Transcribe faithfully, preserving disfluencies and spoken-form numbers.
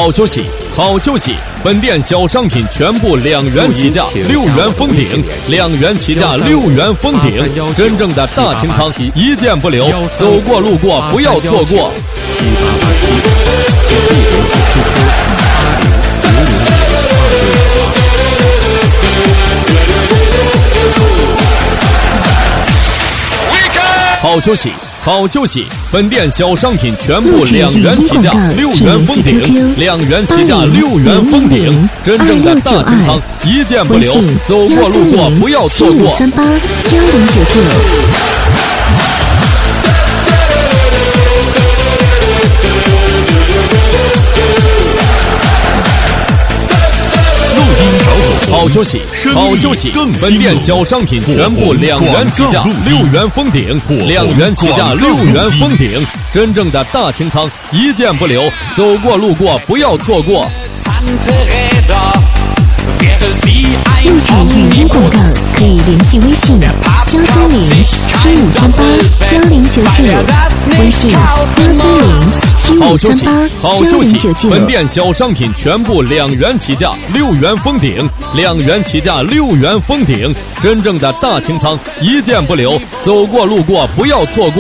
好休息，好休息！本店小商品全部两元起价，六元封顶，两元起价，六元封顶，真正的大清仓，一件不留，走过路过不要错过。七八八七，好休息，好休息！本店小商品全部两元起价，六元封顶，两元起价，六元封顶，真正的大清仓，一件不留，走过路过不要错过。 三八幺零九九。 好休息，好休息！本店小商品全部两元起价，六元封顶，两元起价，六元封顶，真正的大清仓，一件不留，走过路过不要错过。 录制语音广告可以联系微信幺三零七五三八幺零九九，微信幺三零七五三八幺零九九。 本店小商品全部两元起价，六元封顶，两元起价，六元封顶，真正的大清仓，一件不留，走过路过不要错过。